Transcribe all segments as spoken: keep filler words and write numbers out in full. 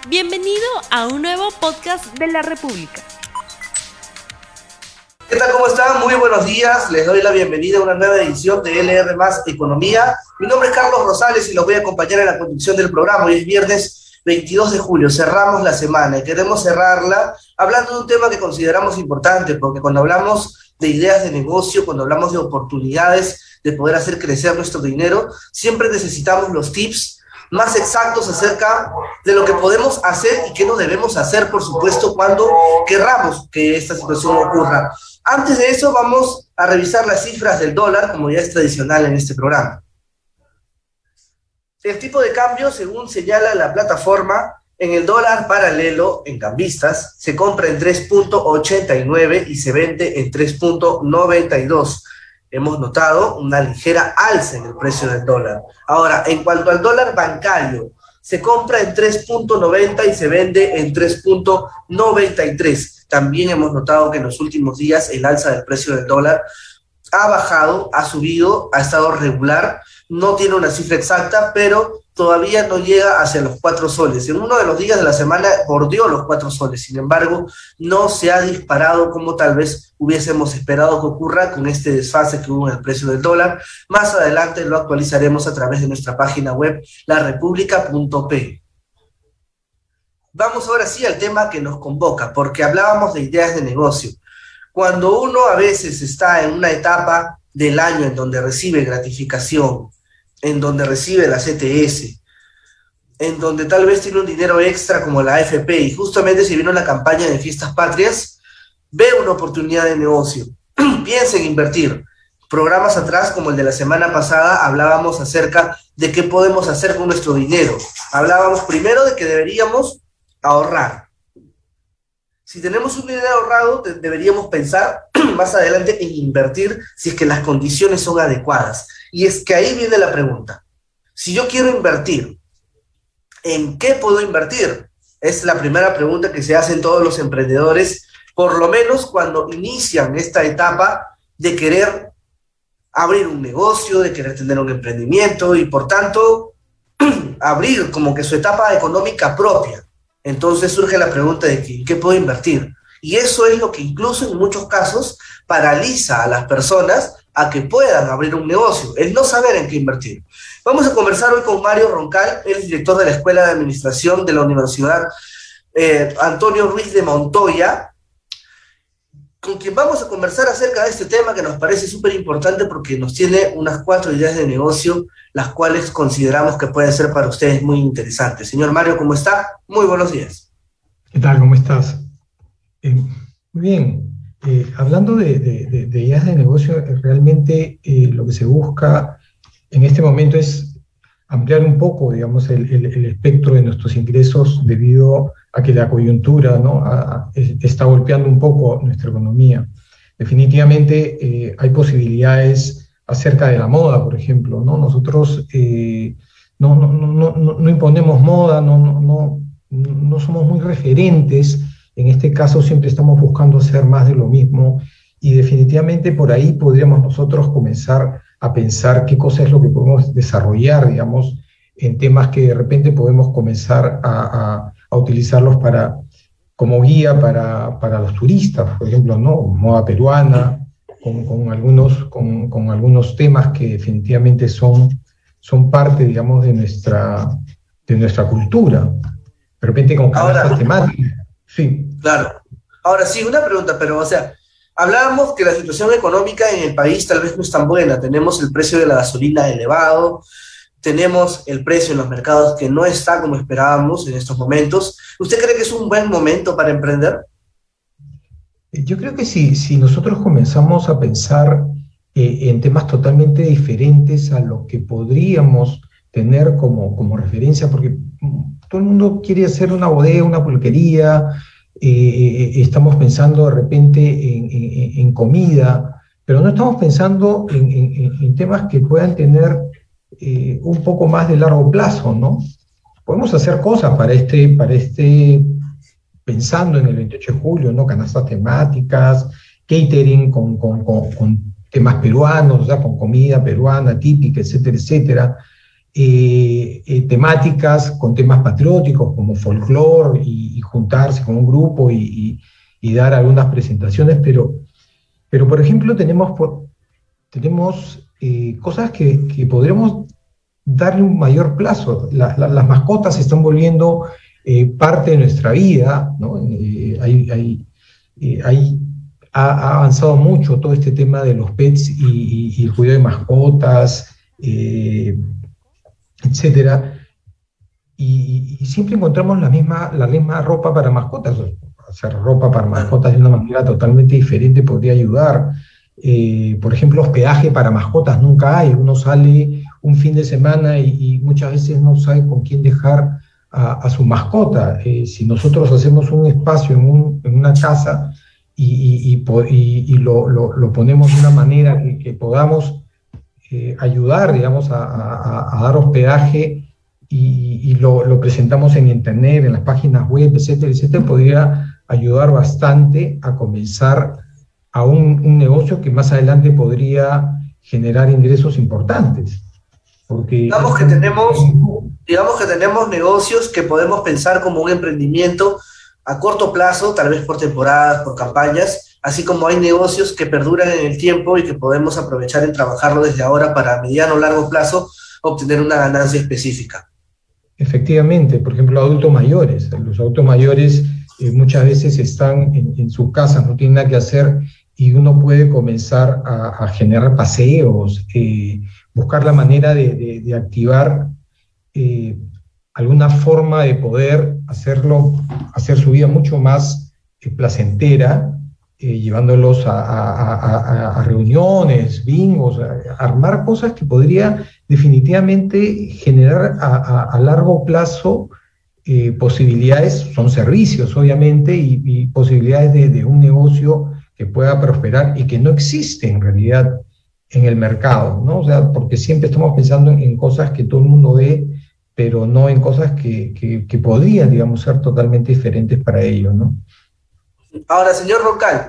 Bienvenido a un nuevo podcast de la República. ¿Qué tal? ¿Cómo están? Muy buenos días. Les doy la bienvenida a una nueva edición de L R más Economía. Mi nombre es Carlos Rosales y los voy a acompañar en la conducción del programa. Hoy es viernes veintidós de julio, cerramos la semana y queremos cerrarla hablando de un tema que consideramos importante, porque cuando hablamos de ideas de negocio, cuando hablamos de oportunidades de poder hacer crecer nuestro dinero, siempre necesitamos los tips más exactos acerca de lo que podemos hacer y qué no debemos hacer, por supuesto, cuando querramos que esta situación ocurra. Antes de eso, vamos a revisar las cifras del dólar, como ya es tradicional en este programa. El tipo de cambio, según señala la plataforma, en el dólar paralelo, en cambistas, se compra en tres punto ochenta y nueve y se vende en tres punto noventa y dos. Hemos notado una ligera alza en el precio del dólar. Ahora, en cuanto al dólar bancario, se compra en tres punto noventa y se vende en tres punto noventa y tres. También hemos notado que en los últimos días el alza del precio del dólar ha bajado, ha subido, ha estado regular. No tiene una cifra exacta, pero todavía no llega hacia los cuatro soles. En uno de los días de la semana bordeó los cuatro soles. Sin embargo, no se ha disparado como tal vez hubiésemos esperado que ocurra con este desfase que hubo en el precio del dólar. Más adelante lo actualizaremos a través de nuestra página web, la república punto pe. Vamos ahora sí al tema que nos convoca, porque hablábamos de ideas de negocio. Cuando uno a veces está en una etapa del año en donde recibe gratificación, en donde recibe la C T S, en donde tal vez tiene un dinero extra como la A F P, y justamente se vino la campaña de Fiestas Patrias, ve una oportunidad de negocio, piensa en invertir. Programas atrás, como el de la semana pasada, hablábamos acerca de qué podemos hacer con nuestro dinero. Hablábamos primero de que deberíamos ahorrar. Si tenemos un dinero ahorrado, de- deberíamos pensar más adelante en invertir si es que las condiciones son adecuadas. Y es que ahí viene la pregunta. Si yo quiero invertir, ¿en qué puedo invertir? Es la primera pregunta que se hacen todos los emprendedores, por lo menos cuando inician esta etapa de querer abrir un negocio, de querer tener un emprendimiento y por tanto abrir como que su etapa económica propia. Entonces surge la pregunta de que, ¿qué puedo invertir? Y eso es lo que incluso en muchos casos paraliza a las personas a que puedan abrir un negocio, el no saber en qué invertir. Vamos a conversar hoy con Mario Roncal, él es director de la Escuela de Administración de la Universidad eh, Antonio Ruiz de Montoya, con quien vamos a conversar acerca de este tema que nos parece súper importante porque nos tiene unas cuatro ideas de negocio, las cuales consideramos que pueden ser para ustedes muy interesantes. Señor Mario, ¿cómo está? Muy buenos días. ¿Qué tal? ¿Cómo estás? Eh, muy bien. Eh, hablando de, de- de- de ideas de negocio, eh, realmente eh, lo que se busca en este momento es ampliar un poco, digamos, el, el- el espectro de nuestros ingresos debido a que la coyuntura, ¿no? a- a- es- está golpeando un poco nuestra economía. Definitivamente eh, hay posibilidades acerca de la moda, por ejemplo, ¿no? Nosotros eh, no, no, no, no, no- no imponemos moda, no, no, no, no somos muy referentes. En este caso siempre estamos buscando hacer más de lo mismo y definitivamente por ahí podríamos nosotros comenzar a pensar qué cosa es lo que podemos desarrollar, digamos, en temas que de repente podemos comenzar a, a- a utilizarlos para, como guía para, para los turistas, por ejemplo, ¿no? Moda peruana, con, con algunos, con, con algunos temas que definitivamente son, son parte, digamos, de nuestra, de nuestra cultura. De repente con Ahora- canastas temáticas. Sí. Claro. Ahora sí, una pregunta, pero o sea, hablábamos que la situación económica en el país tal vez no es tan buena. Tenemos el precio de la gasolina elevado, tenemos el precio en los mercados que no está como esperábamos en estos momentos. ¿Usted cree que es un buen momento para emprender? Yo creo que si, si nosotros comenzamos a pensar eh, en temas totalmente diferentes a lo que podríamos tener como, como referencia, porque mm, todo el mundo quiere hacer una bodega, una pulquería, eh, eh, estamos pensando de repente en, en- en comida, pero no estamos pensando en, en- en temas que puedan tener eh, un poco más de largo plazo, ¿no? Podemos hacer cosas para este, para este pensando en el veintiocho de julio, ¿no? Canastas temáticas, catering con, con, con, con temas peruanos, o sea, con comida peruana típica, etcétera, etcétera. eh, eh, temáticas con temas patrióticos como folclore y, y juntarse con un grupo y, y, y dar algunas presentaciones, pero, pero por ejemplo tenemos, por, tenemos eh, cosas que, que podremos darle un mayor plazo. La, la, las mascotas se están volviendo eh, parte de nuestra vida, ¿no? Eh, hay, hay, eh, hay, ha, ha avanzado mucho todo este tema de los pets y, y, y el cuidado de mascotas, eh, etcétera, y, y siempre encontramos la misma, la misma ropa para mascotas. Hacer ropa para mascotas de una manera totalmente diferente podría ayudar. Eh, por ejemplo, hospedaje para mascotas nunca hay. Uno sale un fin de semana y, y muchas veces no sabe con quién dejar a, a su mascota. Eh, si nosotros hacemos un espacio en, un, en una casa y, y, y, y, y lo, lo, lo ponemos de una manera que, que podamos eh, ayudar, digamos, a, a, a dar hospedaje y, y lo, lo presentamos en internet, en las páginas web, etcétera, etcétera, podría ayudar bastante a comenzar a un, un negocio que más adelante podría generar ingresos importantes. Porque digamos que tenemos, digamos que tenemos negocios que podemos pensar como un emprendimiento a corto plazo, tal vez por temporadas, por campañas, así como hay negocios que perduran en el tiempo y que podemos aprovechar en trabajarlo desde ahora para a mediano o largo plazo obtener una ganancia específica. Efectivamente, por ejemplo, adultos mayores. Los adultos mayores eh, muchas veces están en, en sus casas, no tienen nada que hacer, y uno puede comenzar a, a generar paseos, eh, buscar la manera de, de, de activar eh, alguna forma de poder hacerlo, hacer su vida mucho más eh, placentera, eh, llevándolos a, a, a, a reuniones, bingos, a, a armar cosas que podría definitivamente generar a, a, a largo plazo eh, posibilidades, son servicios obviamente, y, y posibilidades de, de un negocio que pueda prosperar y que no existe en realidad en el mercado, ¿no? O sea, porque siempre estamos pensando en, en cosas que todo el mundo ve, pero no en cosas que, que, que podrían, digamos, ser totalmente diferentes para ellos, ¿no? Ahora, señor Roncal,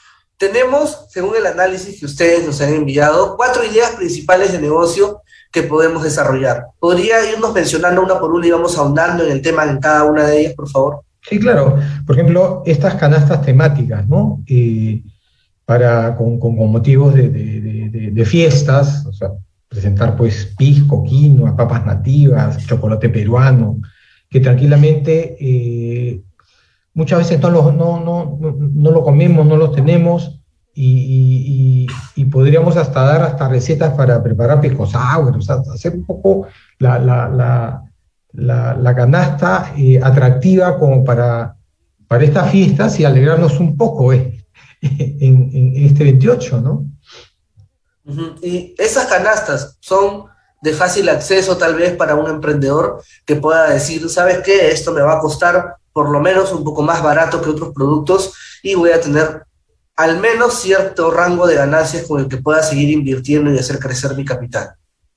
tenemos, según el análisis que ustedes nos han enviado, cuatro ideas principales de negocio que podemos desarrollar. ¿Podría irnos mencionando una por una y vamos ahondando en el tema en cada una de ellas, por favor? Sí, claro. Por ejemplo, estas canastas temáticas, ¿no? Eh, para, con, con, con motivos de, de, de, de fiestas, o sea, presentar pues pisco, quinoa, papas nativas, chocolate peruano, que tranquilamente eh, muchas veces no lo, no, no, no, no lo comemos, no los tenemos, y, y, y podríamos hasta dar hasta recetas para preparar pisco sour, o sea, hacer un poco la, la, la, la, la canasta eh, atractiva como para, para estas fiestas y alegrarnos un poco eh, en, en este veintiocho, ¿no? Uh-huh. Y esas canastas son de fácil acceso tal vez para un emprendedor que pueda decir, ¿sabes qué? Esto me va a costar por lo menos un poco más barato que otros productos y voy a tener al menos cierto rango de ganancias con el que pueda seguir invirtiendo y hacer crecer mi capital.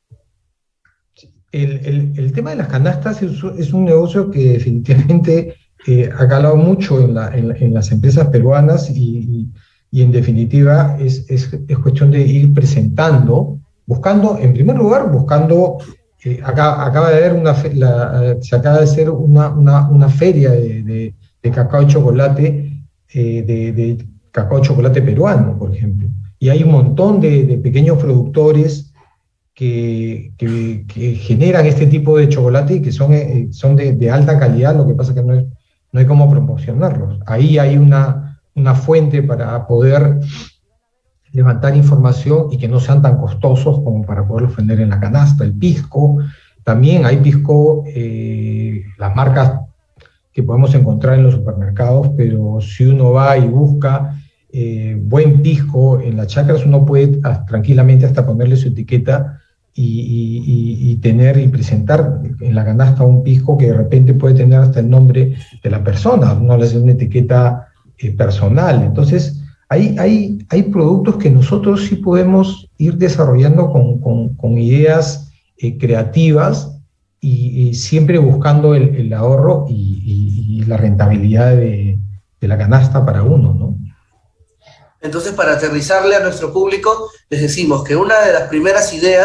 El, el, el tema de las canastas es, es un negocio que definitivamente eh, ha calado mucho en, la, en, en las empresas peruanas y, y, y en definitiva es, es, es cuestión de ir presentando, buscando, en primer lugar, buscando, eh, acá, acaba de haber una, fe, la, se acaba de hacer una, una, una feria de, de, de cacao y chocolate, eh, de, de cacao y chocolate peruano, por ejemplo, y hay un montón de, de pequeños productores que, que, que generan este tipo de chocolate y que son, eh, son de, de alta calidad, lo que pasa es que no, es, no hay cómo promocionarlos. Ahí hay una, una fuente para poder levantar información y que no sean tan costosos como para poderlos vender en la canasta. El pisco, también hay pisco, eh, las marcas que podemos encontrar en los supermercados, pero si uno va y busca eh, buen pisco en las chacras, uno puede ah, tranquilamente hasta ponerle su etiqueta y, y, y tener y presentar en la canasta un pisco que de repente puede tener hasta el nombre de la persona, uno le hace una etiqueta eh, personal. Entonces, hay, hay, hay productos que nosotros sí podemos ir desarrollando con, con, con ideas eh, creativas y, y siempre buscando el, el ahorro y, y, y la rentabilidad de, de la canasta para uno, ¿no? Entonces, para aterrizarle a nuestro público, les decimos que una de las primeras ideas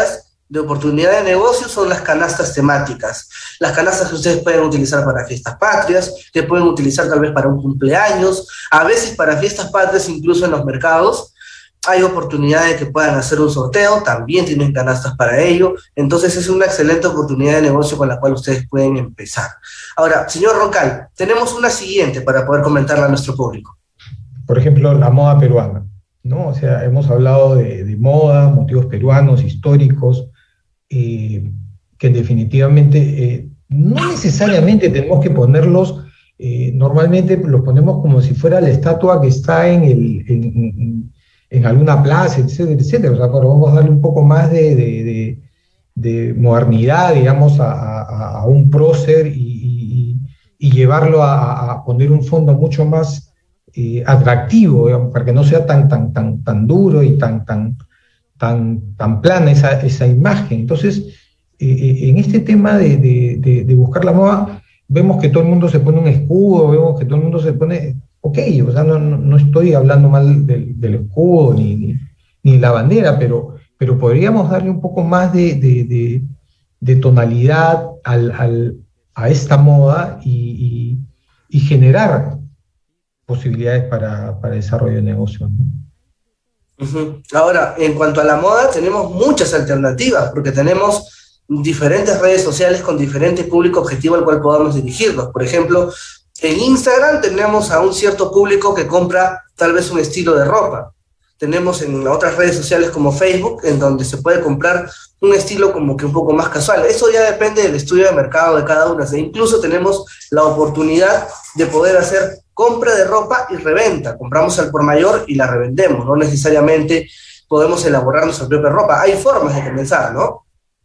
de oportunidad de negocio son las canastas temáticas. Las canastas que ustedes pueden utilizar para fiestas patrias, que pueden utilizar tal vez para un cumpleaños, a veces para fiestas patrias incluso en los mercados. Hay oportunidad de que puedan hacer un sorteo, también tienen canastas para ello. Entonces es una excelente oportunidad de negocio con la cual ustedes pueden empezar. Ahora, señor Roncal, tenemos una siguiente para poder comentarla a nuestro público. Por ejemplo, la moda peruana, ¿no? O sea, hemos hablado de, de moda, motivos peruanos, históricos, eh, que definitivamente eh, no necesariamente tenemos que ponerlos, eh, normalmente los ponemos como si fuera la estatua que está en el... En, en, en alguna plaza, etcétera, etcétera. O sea, pero vamos a darle un poco más de, de, de, de modernidad, digamos, a, a, a un prócer y, y, y llevarlo a, a poner un fondo mucho más eh, atractivo, digamos, para que no sea tan, tan, tan, tan duro y tan, tan, tan, tan plana esa, esa imagen. Entonces, eh, en este tema de, de, de, de buscar la moda, vemos que todo el mundo se pone un escudo, vemos que todo el mundo se pone... Ok, o sea, no, no, no estoy hablando mal del, del escudo ni, ni, ni la bandera, pero, pero podríamos darle un poco más de, de, de, de tonalidad al, al, a esta moda y, y, y generar posibilidades para, para desarrollo de negocios, ¿no? Uh-huh. Ahora, en cuanto a la moda, tenemos muchas alternativas, porque tenemos diferentes redes sociales con diferente público objetivo al cual podamos dirigirnos. Por ejemplo, en Instagram tenemos a un cierto público que compra tal vez un estilo de ropa. Tenemos en otras redes sociales como Facebook, en donde se puede comprar un estilo como que un poco más casual. Eso ya depende del estudio de mercado de cada una. E incluso tenemos la oportunidad de poder hacer compra de ropa y reventa. Compramos al por mayor y la revendemos. No necesariamente podemos elaborar nuestra propia ropa. Hay formas de comenzar, ¿no?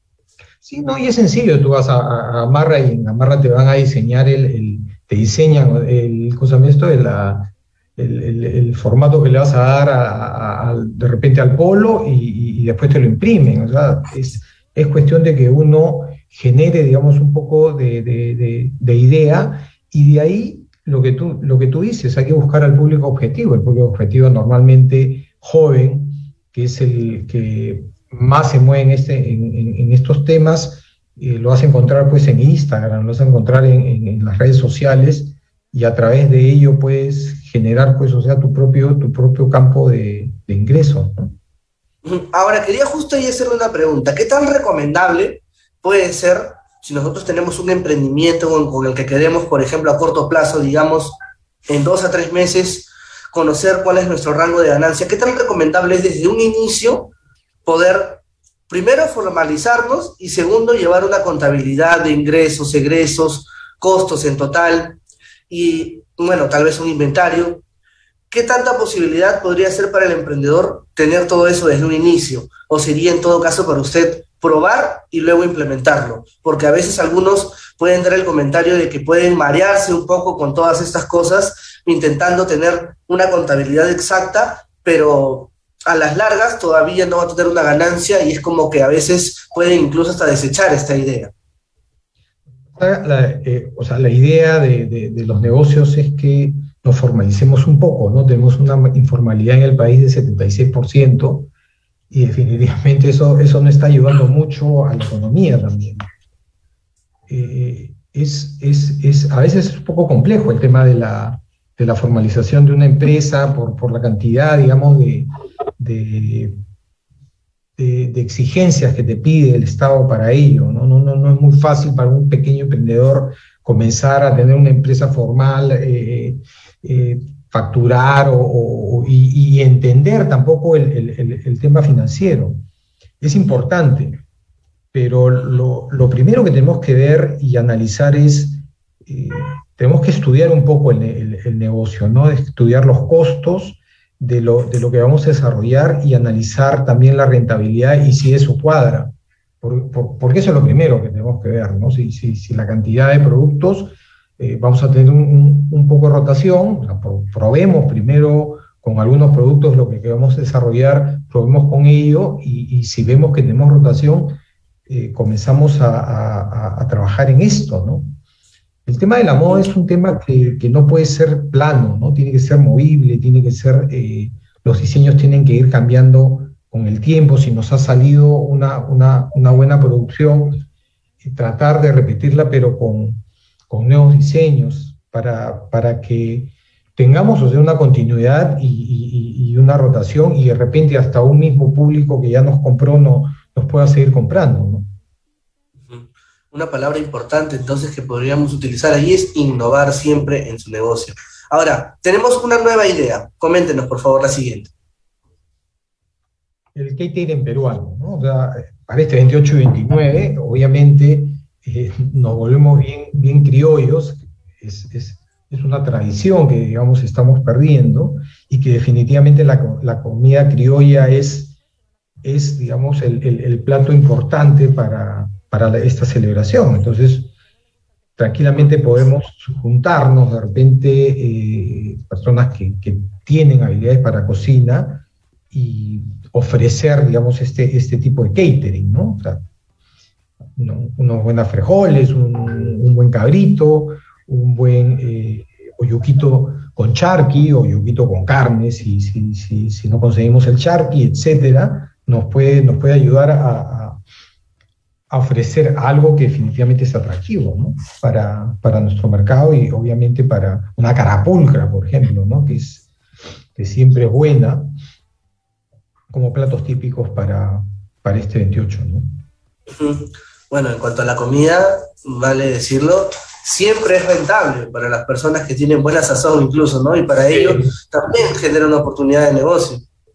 Sí, no, y es sencillo. Tú vas a, a Amarra y en Amarra te van a diseñar el... el te diseñan el, esto de la, el, el, el formato que le vas a dar a, a, a, de repente al polo y, y después te lo imprimen. O sea, es, es cuestión de que uno genere, digamos, un poco de, de, de, de idea, y de ahí lo que, tú, lo que tú dices, hay que buscar al público objetivo. El público objetivo normalmente joven, que es el que más se mueve en, este, en, en, en estos temas. Eh, lo vas a encontrar pues en Instagram, lo vas a encontrar en, en, en las redes sociales, y a través de ello puedes generar pues, o sea, tu propio, tu propio campo de, de ingresos, ¿no? Ahora, quería justo ahí hacerle una pregunta. ¿Qué tan recomendable puede ser si nosotros tenemos un emprendimiento con, con el que queremos, por ejemplo, a corto plazo, digamos, en dos a tres meses, conocer cuál es nuestro rango de ganancia? ¿Qué tan recomendable es desde un inicio poder... primero, formalizarnos, y segundo, llevar una contabilidad de ingresos, egresos, costos en total, y, bueno, tal vez un inventario? ¿Qué tanta posibilidad podría ser para el emprendedor tener todo eso desde un inicio? ¿O sería en todo caso para usted probar y luego implementarlo? Porque a veces algunos pueden dar el comentario de que pueden marearse un poco con todas estas cosas, intentando tener una contabilidad exacta, pero... a las largas todavía no va a tener una ganancia, y es como que a veces pueden incluso hasta desechar esta idea. La, eh, o sea, la idea de, de, de los negocios es que nos formalicemos un poco, ¿no? Tenemos una informalidad en el país de setenta y seis por ciento, y definitivamente eso, eso no está ayudando mucho a la economía también. Eh, es, es, es, a veces es un poco complejo el tema de la, de la formalización de una empresa por, por la cantidad, digamos, de... De, de, de exigencias que te pide el Estado para ello, ¿no? No, no, no es muy fácil para un pequeño emprendedor comenzar a tener una empresa formal, eh, eh, facturar o, o, y, y entender tampoco el, el, el tema financiero. Es importante, pero lo, lo primero que tenemos que ver y analizar es, eh, tenemos que estudiar un poco el, el, el negocio, ¿no? Estudiar los costos De lo, de lo que vamos a desarrollar, y analizar también la rentabilidad y si eso cuadra, por, por, porque eso es lo primero que tenemos que ver, ¿no? Si, si, si la cantidad de productos, eh, vamos a tener un, un, un poco de rotación, o sea, probemos primero con algunos productos lo que queremos desarrollar, probemos con ello, y, y si vemos que tenemos rotación, eh, comenzamos a, a, a trabajar en esto, ¿no? El tema de la moda es un tema que, que no puede ser plano, ¿no? Tiene que ser movible, tiene que ser, eh, los diseños tienen que ir cambiando con el tiempo, si nos ha salido una, una, una buena producción, tratar de repetirla, pero con, con nuevos diseños, para, para que tengamos, o sea, una continuidad y, y, y una rotación, y de repente hasta un mismo público que ya nos compró no, nos pueda seguir comprando, ¿no? Una palabra importante entonces que podríamos utilizar ahí es innovar siempre en su negocio. Ahora, tenemos una nueva idea. Coméntenos, por favor, la siguiente. El catering peruano, ¿no? O sea, para este veintiocho y veintinueve, obviamente, eh, nos volvemos bien, bien criollos. Es, es, es una tradición que, digamos, estamos perdiendo, y que definitivamente la, la comida criolla es, es digamos, el, el, el plato importante para, para la, esta celebración. Entonces, tranquilamente podemos juntarnos, de repente, eh, personas que, que tienen habilidades para cocina, y ofrecer, digamos, este, este tipo de catering, ¿no? O sea, uno, unos buenos frijoles, un, un buen cabrito, un buen eh, oyuquito con charqui, o oyuquito con carne, si, si, si, si no conseguimos el charqui, etcétera, nos puede, nos puede ayudar a, a, a ofrecer algo que definitivamente es atractivo, ¿no? Para, para nuestro mercado, y obviamente para una carapulcra, por ejemplo, ¿no? Que, es, que siempre es buena, como platos típicos para, para este veintiocho, ¿no? Bueno, en cuanto a la comida, vale decirlo, siempre es rentable para las personas que tienen buena sazón incluso, ¿no? Y para ellos también genera una oportunidad de negocio.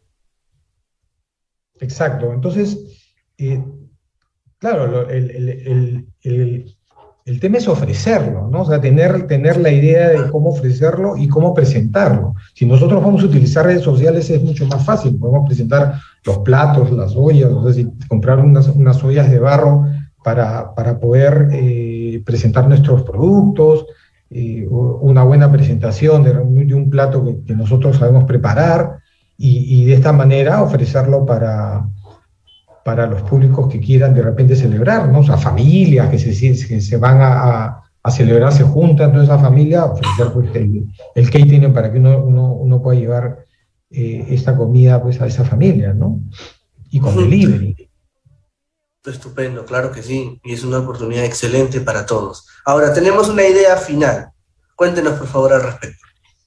Exacto. Entonces, eh, claro, lo, el, el, el, el, el tema es ofrecerlo, ¿no? O sea, tener, tener la idea de cómo ofrecerlo y cómo presentarlo. Si nosotros vamos a utilizar redes sociales es mucho más fácil, podemos presentar los platos, las ollas, o sea, si comprar unas, unas ollas de barro para, para poder eh, presentar nuestros productos, eh, una buena presentación de, de un plato que, que nosotros sabemos preparar, y, y de esta manera ofrecerlo para... para los públicos que quieran de repente celebrar, ¿no? O sea, familias que se, que se van a, a, a celebrar, se juntan toda esa familia, ofrecer pues, el, el catering para que uno, uno, uno pueda llevar eh, esta comida pues, a esa familia, ¿no? Y con delivery. Estupendo, claro que sí, y es una oportunidad excelente para todos. Ahora, tenemos una idea final. Cuéntenos, por favor, al respecto.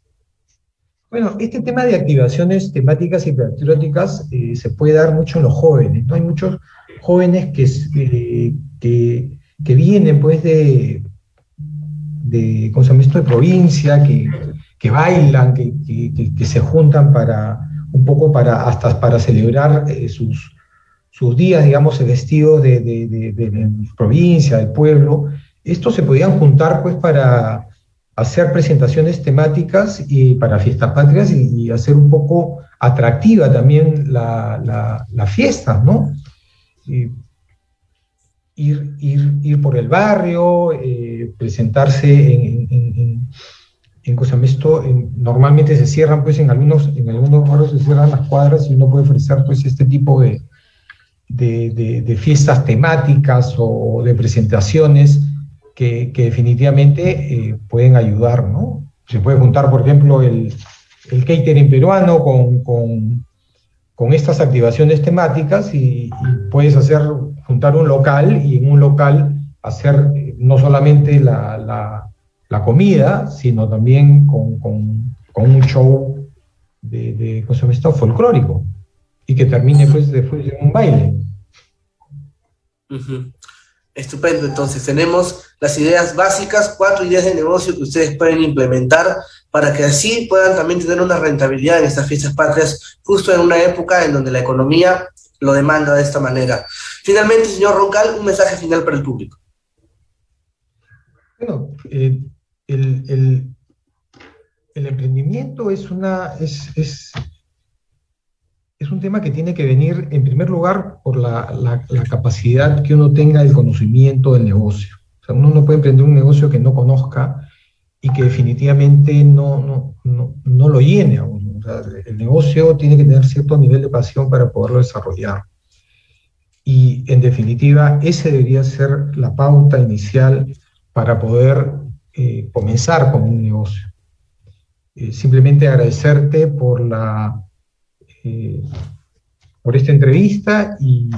Bueno, este tema de activaciones temáticas y patrióticas eh, se puede dar mucho en los jóvenes, ¿no? Hay muchos jóvenes que, eh, que, que vienen, pues, de, de, ¿cómo se llama esto?, de provincia, que, que bailan, que, que, que se juntan para, un poco para, hasta para celebrar eh, sus, sus días, digamos, vestidos de, de, de, de, de provincia, del pueblo. Estos se podían juntar, pues, para hacer presentaciones temáticas y para fiestas patrias, y, y hacer un poco atractiva también la, la, la fiesta, ¿no? Y ir, ir, ir por el barrio, eh, presentarse en, en, en, en, cosa esto, en, normalmente se cierran, pues en algunos, en algunos barrios se cierran las cuadras, y uno puede ofrecer pues este tipo de, de, de, de fiestas temáticas o de presentaciones Que, que definitivamente eh, pueden ayudar, ¿no? Se puede juntar, por ejemplo, el, el catering peruano con, con, con estas activaciones temáticas, y, y puedes hacer, juntar un local, y en un local hacer eh, no solamente la, la, la comida, sino también con, con, con un show de, de ¿cómo se llama esto?, folclórico, y que termine pues después de un baile. Uh-huh. Estupendo, entonces tenemos las ideas básicas, cuatro ideas de negocio que ustedes pueden implementar para que así puedan también tener una rentabilidad en estas fiestas patrias, justo en una época en donde la economía lo demanda de esta manera. Finalmente, señor Roncal, un mensaje final para el público. Bueno, eh, el, el, el emprendimiento es una... Es, es, Es un tema que tiene que venir, en primer lugar, por la, la, la capacidad que uno tenga del conocimiento del negocio. O sea, uno no puede emprender un negocio que no conozca y que definitivamente no, no, no, no lo llene a uno. O sea, el negocio tiene que tener cierto nivel de pasión para poderlo desarrollar. Y, en definitiva, esa debería ser la pauta inicial para poder eh, comenzar con un negocio. Eh, simplemente agradecerte por la... Eh, por esta entrevista y,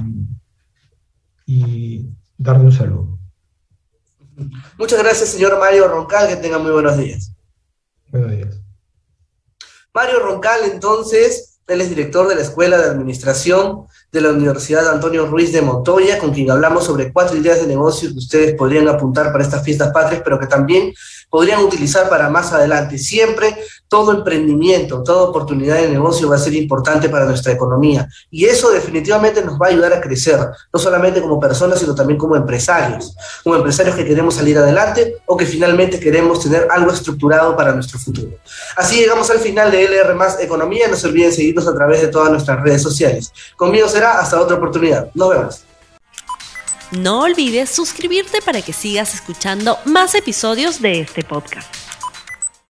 y darle un saludo. Muchas gracias, señor Mario Roncal, que tenga muy buenos días. Buenos días. Mario Roncal, entonces, él es director de la Escuela de Administración de la Universidad Antonio Ruiz de Montoya, con quien hablamos sobre cuatro ideas de negocio que ustedes podrían apuntar para estas fiestas patrias, pero que también podrían utilizar para más adelante. Siempre todo emprendimiento, toda oportunidad de negocio va a ser importante para nuestra economía, y eso definitivamente nos va a ayudar a crecer, no solamente como personas, sino también como empresarios, como empresarios que queremos salir adelante o que finalmente queremos tener algo estructurado para nuestro futuro. Así llegamos al final de L R más Economía. No se olviden seguirnos a través de todas nuestras redes sociales. Conmigo será hasta otra oportunidad. Nos vemos. No olvides suscribirte para que sigas escuchando más episodios de este podcast.